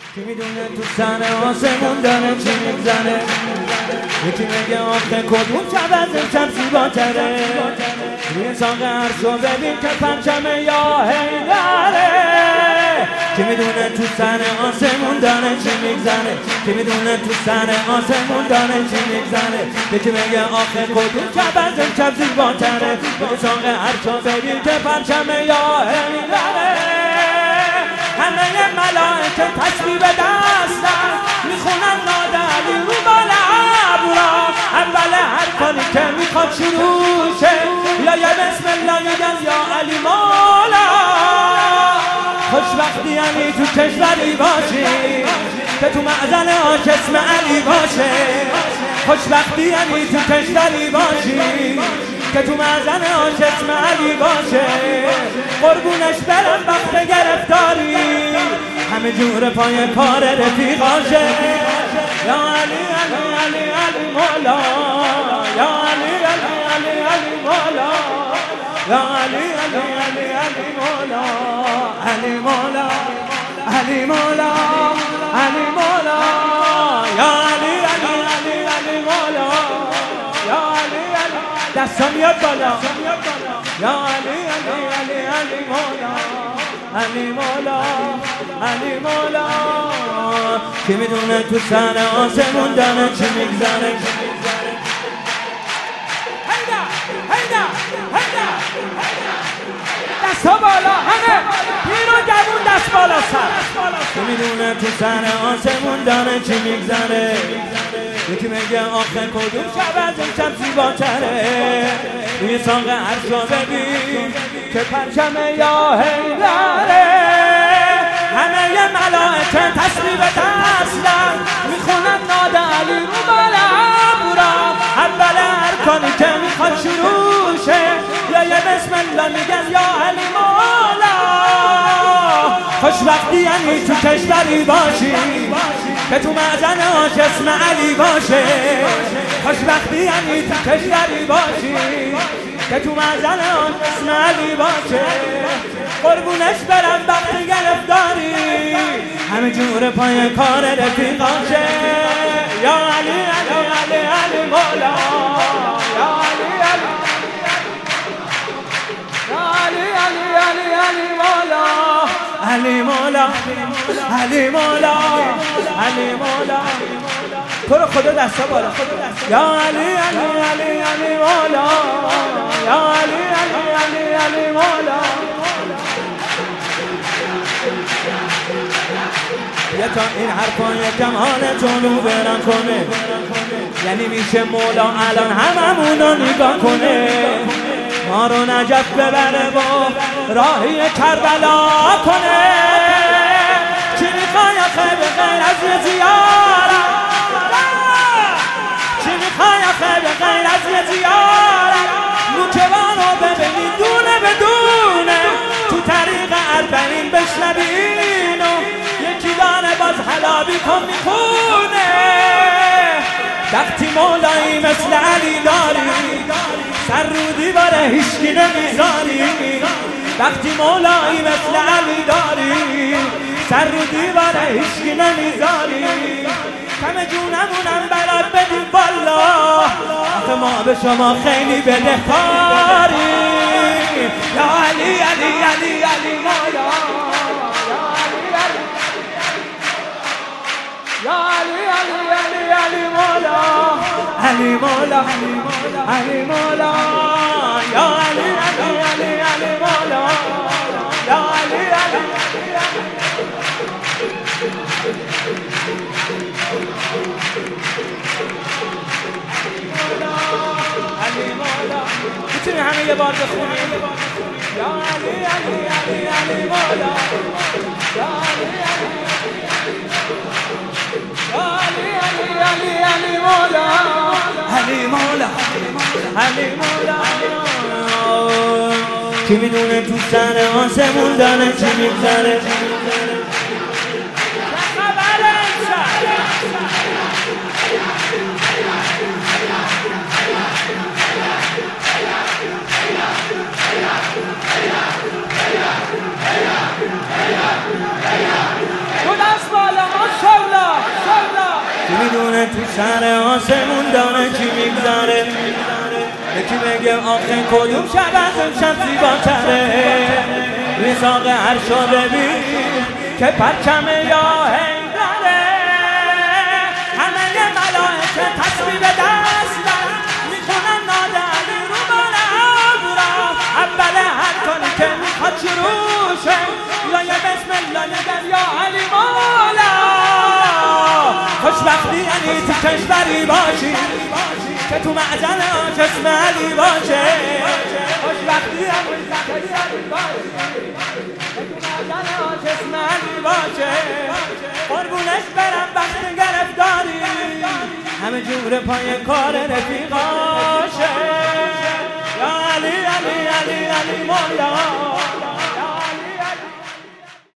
کی میدونه تو سر آسمون داره چی میگذره، یکی میگه آخه کدوم شب از امشب زیباتره، روی ساق عرشو ببین که پرچم یا حیدره. کی میدونه تو سر آسمون داره چی میگذره، کی میدونه تو سر آسمون داره چی میگذره، یکی میگه آخه کدوم شب از امشب زیباتره، روی ساق عرشو ببین که پرچم یا حیدره. همه ملائکه تسبیح به دستن میخونن ناد علی رو بالا ابرا، اول هر کاری که میخواد شروع شه یا بسم الله میگن یا علی مولا. خوشبختی یعنی تو کشوری باشی که تو معزل آش اسم علی باشه، خوشبختی یعنی تو کشوری باشی که تو معزن آش اسم علی باشه، قربونش برم وقت گرفتاری همه جور پای کار رفیقاشه. یا علی علی علی علی مولا، یا علی علی علی علی مولا، یا علی علی علی علی مولا، علی مولا، علی مولا، علی مولا، یا علی علی علی علی مولا، یا علی علی دستا میاد بالا، یا علی علی علی علی مولا، علی مولا، علی مولا. کی میدونه تو سر آسمون داره چی میگذره، هیدا هیدا هیدا دستا بالا همه پیر و جوون دست بالا سر. کی میدونه تو سر آسمون داره چی میگذره، یکی میگه آخه کدوم شب از امشب زیباتره، روی ساق عرشو ببین که پرچم یا حیدره. همه ملائکه تسبیح به دستن میخونن ناد علی رو بالا ابرا، اول هر کاری که میخواد شروع شه یا بسم الله میگن یا علی مولا. خوشبختی یعنی تو کشوری باشی که تو معزن آش اسم علی باشه، خوشبختی یعنی تو کشوری باشی که تو معزن آش اسم علی باشه، قربونش برم وقت گرفتاری همه جور پای کار رفیقاشه. یا علی علی علی علی مولا، یا علی علی، یا علی علی علی علی مولا، علی مولا، علی مولا، علی مولا. تو رو خدا دستا بالا، یا علی علی علی علی مولا، یا علی علی علی علی مولا. یه تا این حرفا یکم حالتون رو برن کنه، یعنی میشه مولا الان هممونو نگاه کنه، ما رو نجف ببره با راهی کربلا کنه. چی میخوای آخه به غیر از زیارت، چی میخوای آخه به غیر از زیارت، نوکوان رو ببینی دونه به دونه تو طریق اربعین بشنبین و یکی داره باز حلابی کن میخونه. وقتی مولایی مثل علی داری سر رو دیواره هیچکی نمیذاری، وقتی مولایی مثل علی داری سر رو دیواره هیچکی نمیذاری، همه جونمونم برات بدیم والا، آخه ما به شما خیلی بدهکاری. یا علی علی علی علی مولا، یا علی علی علی علی مولا، علی مولا، علی مولا، یا علی علی علی علی مولا، یا علی علی علی مولا. میتونی همه یه بار بخونی، یا علی علی علی علی مولا، یا علی علی علی علی علی مولا، علی مولا، علی مولا. کی میدونه تو سر آسمون داره چی میگذره، دو دست بالا میدونه تو سر آسمون داره چی میگذره یکی بگه آخه کدوم شب از اون شب زیباتره ریزاق عرشا ببین که پرچمه یا هیدره همه ملائکه تسبیح به دست میخونن ناده علی رو باره ابرا اول هر کاری که میخواد شروعشه یا یه بسم الله نگر یا علی مولا خوشبختی یعنی تو کشوری باشی که تو معزل آش اسم علی باشه خوشبختی یعنی تو کشوری باشی که تو معزل آش اسم علی باشه قربونش برم وقت گرفتاری همه جور پای کار رفیقا